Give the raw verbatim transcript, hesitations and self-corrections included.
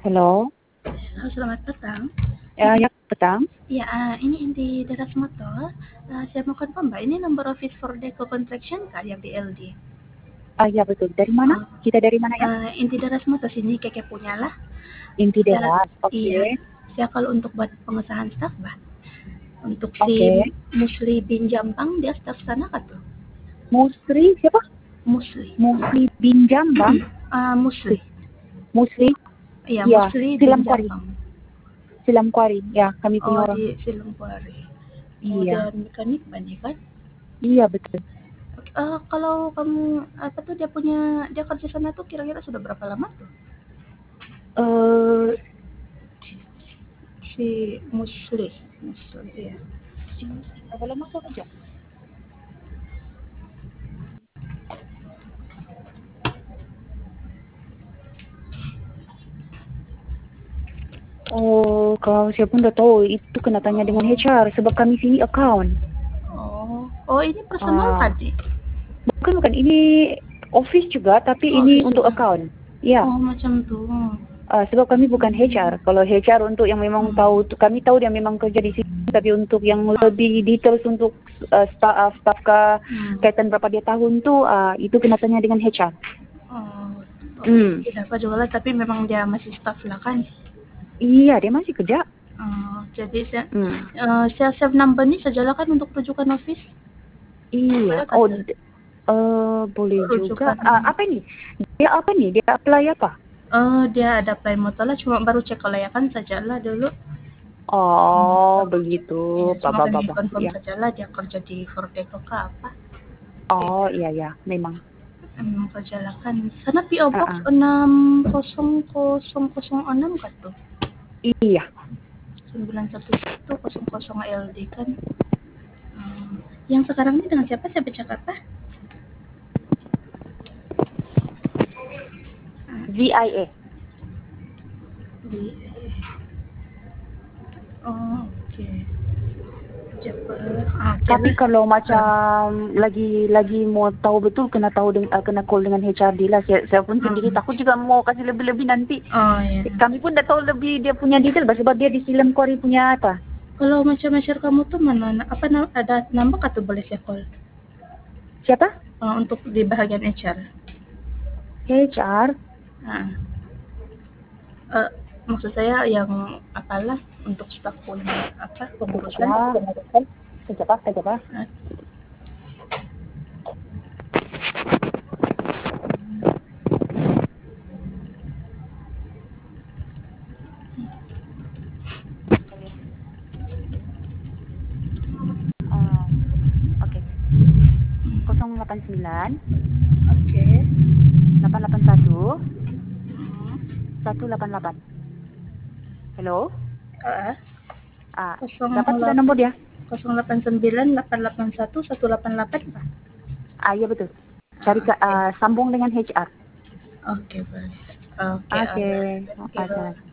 Halo. Halo, selamat petang. Ya, ya, petang. Ya, uh, ini Inti Deras Motor. Uh, saya mau confirm, Mbak, ini nomor office for Deco Construction Kak yang B L D? Ah, ya betul. Dari mana? Uh, Kita dari mana ya? uh, Inti Deras Motor sini Keke punya lah. Inti Saya, Deras. Oke. iya, saya kalau untuk buat pengesahan staff, Mbak. Untuk si Oke. Musli bin Jampang, dia staff sana kan tuh? Musri siapa? Musli. Musli bin Jambang. uh, Musli. Musli. Iya, Ya, Musli bin Silam Kuari. Jampang. Silam Kuari. Ya, kami punya Oh, orang. di Silengkuari. Oh, Iya. dan mekanik banyak kan? Iya, betul. Uh, kalau kamu apa tuh dia punya dia kerja sana tuh kira-kira sudah berapa lama tuh? Eh, Si Musli, Musli ya. si Musli berapa lama kau kerja? Oh, kalau saya pun udah tahu itu kena tanya dengan H R sebab kami sini account. Oh, oh ini personal Ah, tadi. bukan bukan ini office juga tapi Oh, ini office untuk juga. account. Ya. Oh, macam tuh. Uh, sebab kami bukan H R. Kalau H R untuk yang memang Hmm. tahu, kami tahu dia memang kerja di sini. Tapi untuk yang lebih details untuk uh, staff, uh, staff ke Hmm. kaitan berapa dia tahun tu, uh, itu kena tanya dengan H R. Oh, Hmm. tidak apa juga lah, tapi memang dia masih staff lah kan. Iya, dia masih kerja. Uh, jadi saya, Hmm. uh, saya save number ni sajalah kan untuk rujukan office. Iya. Oh, uh, boleh juga. Rujukan. Uh, apa ni? Dia apa ni? Dia apply apa? Oh, dia ada apply motor lah, cuma baru cek kelayakan sajalah dulu. Oh, Hmm, begitu. ya, cuma Baba kami baba. confirm Ya. sajalah dia kerja di Fordeco ke apa. Oh, iya ya, memang. Hmm, kerja lah kan. Sana P O Box Uh-uh. enam kosong kosong kosong enam kan tuh? Iya. sembilan satu satu kosong kosong L D kan. Hmm. Yang sekarang ini dengan siapa saya bercakap apa? V I A. Di Oh, oke. Okay. Ah, okay Tapi lah. kalau macam lagi lagi mau tahu betul kena tahu dengan, uh, kena call dengan H R D lah. Saya, saya pun sendiri Hmm. takut juga mau kasih lebih-lebih nanti. Oh ya. Kami pun dah tahu lebih dia punya detail sebab dia di film Kori punya apa. Kalau macam share kamu tuh mana apa ada nambah atau boleh saya call? Siapa? Uh, untuk di bahagian H R. H R. Nah, uh, maksud saya yang apalah untuk staf pun apa pengurusan. Pengurusan. Siapa? Siapa? Uh, Uh, Oke. nol delapan sembilan. Oke. delapan delapan satu. satu delapan delapan. Hello? Uh, Ah, dapat sudah nombor dia? nol delapan sembilan delapan delapan satu satu delapan delapan Pak. Ah, iya betul. Cari ke, uh, sambung dengan H R. Oke, boleh. Oke. Oke. Okay. Okay.